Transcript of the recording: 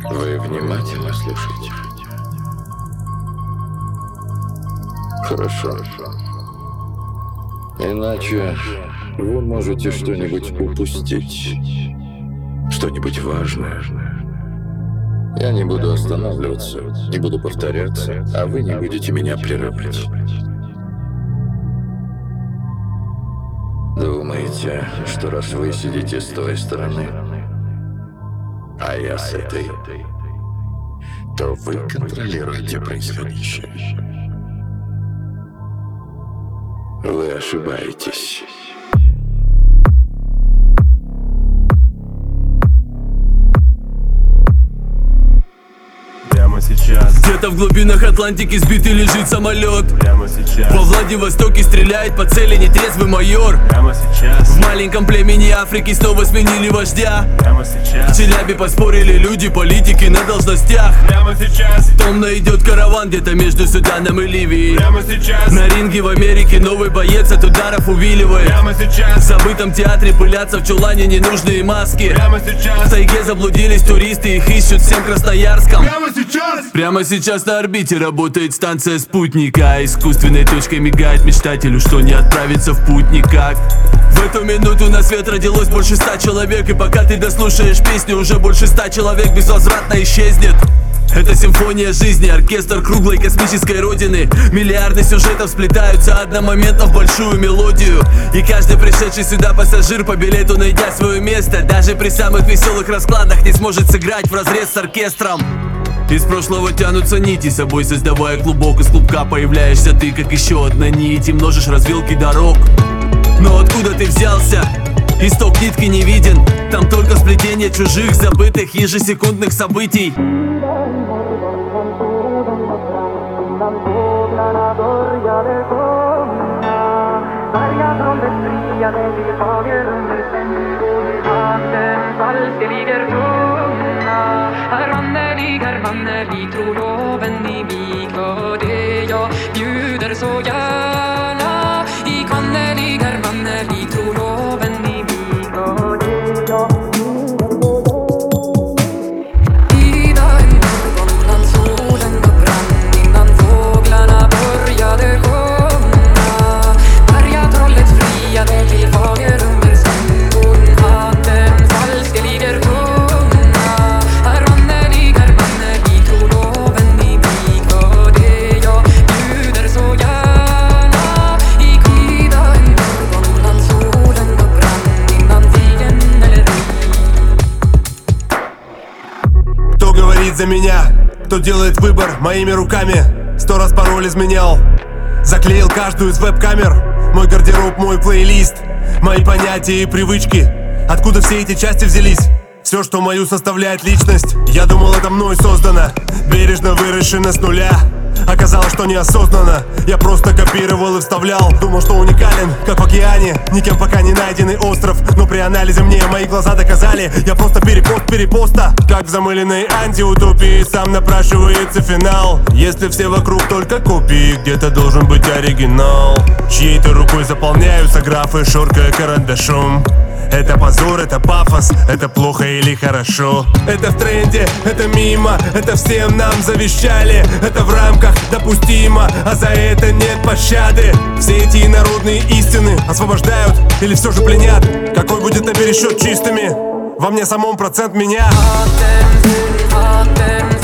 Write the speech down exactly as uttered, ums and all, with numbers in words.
Вы внимательно слушаете? Хорошо. Иначе вы можете что-нибудь упустить. Что-нибудь важное. Я не буду останавливаться, не буду повторяться, а вы не будете меня прерывать. Думаете, что раз вы сидите с той стороны, а я с этой, то вы контролируете происходящее? Вы ошибаетесь. Прямо сейчас. Где-то в глубинах Атлантики сбитый лежит самолет. Прямо сейчас. Во Владивостоке стреляет по цели нетрезвый майор. Прямо сейчас. В маленьком племени Африки снова сменили вождя. Прямо сейчас. В Челябе поспорили люди, политики на должностях. Прямо сейчас. Томно идет караван где-то между Суданом и Ливией. Прямо сейчас. На ринге в Америке новый боец от ударов увиливает. Прямо сейчас. В забытом театре пылятся в чулане ненужные маски. Прямо сейчас. В тайге заблудились туристы, их ищут всем Красноярском. Прямо сейчас. Прямо сейчас на орбите работает станция спутника. Искусственной точкой мигает мечтателю, что не отправиться в путь никак. В эту минуту на свет родилось больше ста человек. И пока ты дослушаешь песню, уже больше ста человек безвозвратно исчезнет. Это симфония жизни, оркестр круглой космической родины. Миллиарды сюжетов сплетаются одномоментно в большую мелодию. И каждый пришедший сюда пассажир по билету, найдя свое место, даже при самых веселых раскладах не сможет сыграть вразрез с оркестром. Из прошлого тянутся нити, собой создавая клубок. Из клубка появляешься ты, как еще одна нить, и множишь развилки дорог. Но откуда ты взялся? Исток нитки не виден. Там только сплетение чужих, забытых ежесекундных событий. Vi tror loven i mig och det jag bjuder så gärna. I kvannerligar vanner, vi tror loven i mig och det jag bjuder så gärna. Ida en morgon när solen då brann, innan fåglarna började sjunga. Bergatrollet friade till Fagerumers stund. Hon hade en falskeliger tunga. За меня, кто делает выбор моими руками. Сто раз пароль изменял, заклеил каждую из веб-камер. Мой гардероб, мой плейлист, мои понятия и привычки. Откуда все эти части взялись? Все, что мою составляет личность. Я думал, это мной создано, бережно выращено с нуля. Оказалось, что неосознанно я просто копировал и вставлял. Думал, что уникален, как в океане, никем пока не найденный остров. Но при анализе мне мои глаза доказали, я просто перепост перепоста. Как в замыленной антиутопии сам напрашивается финал. Если все вокруг только копии, где-то должен быть оригинал. Чьей-то рукой заполняются графы, шоркая карандашом. Это позор, это пафос, это плохо или хорошо. Это в тренде, это мимо, это всем нам завещали. Это в рамках допустимо, а за это нет пощады. Все эти инородные истины освобождают или все же пленят? Какой будет на пересчет чистыми? Во мне самом процент меня.